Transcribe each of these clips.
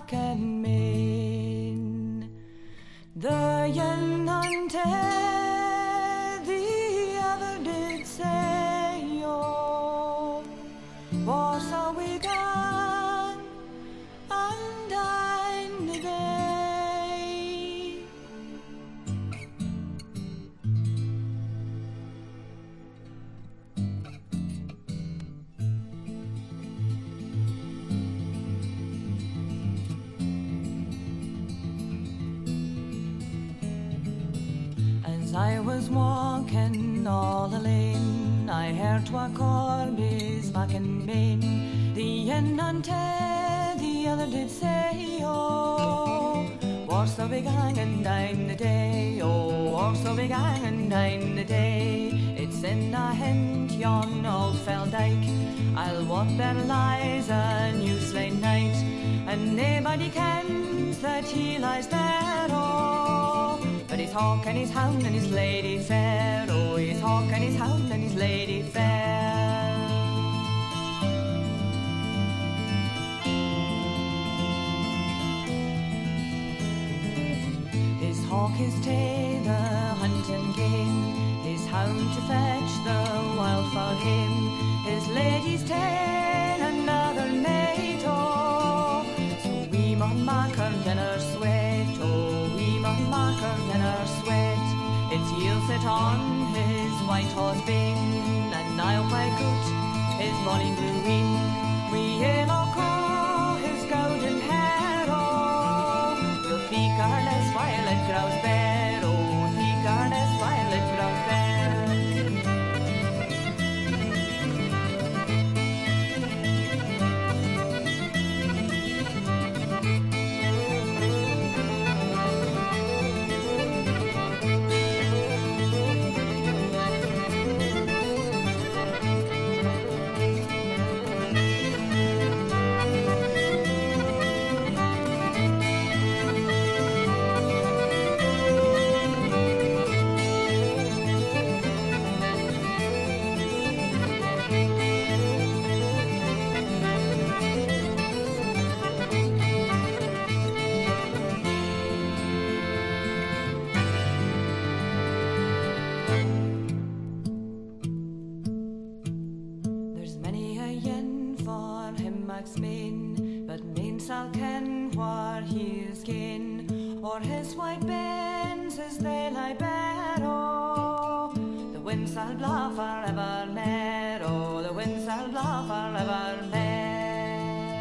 and main. The yen unto the other did say, oh, was a we gone and dine the day. As I was walking all alone, I heard twa corbies makin' main. The yen unto the other did say, oh, what's the big hangin' down the day? Oh, what's the big hangin' down the day? It's in a hint yon old fell dyke. I'll what there lies a new slain knight, and naebody kens that he lies there, oh. But he's hawk and he's hound and his lady fair. Oh, he's hawk and he's hound and his lady fair. His hawk is tae the hunting game, his hound to fetch the wild for him, his lady's tae another mate, oh. So we mun mak her dinner sweat, oh, we mun mak her dinner sweat. It's ye'll sit on his white horse bane, and I'll play coot his bonny blue wing. We yellow call his golden hair, oh. We'll feek our less while it grows bare, oh, feek our less while it grows bare. But main sal ken whar he is gin, or his white bairns as they lie bare, oh. The wind sal blaw for evermore, oh, the wind sal blaw for evermore.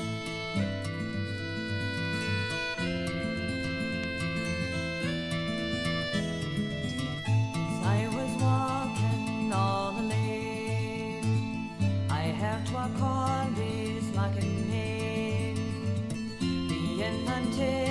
As I was walking all alone, I heard twa corbies makin' main. The yen unto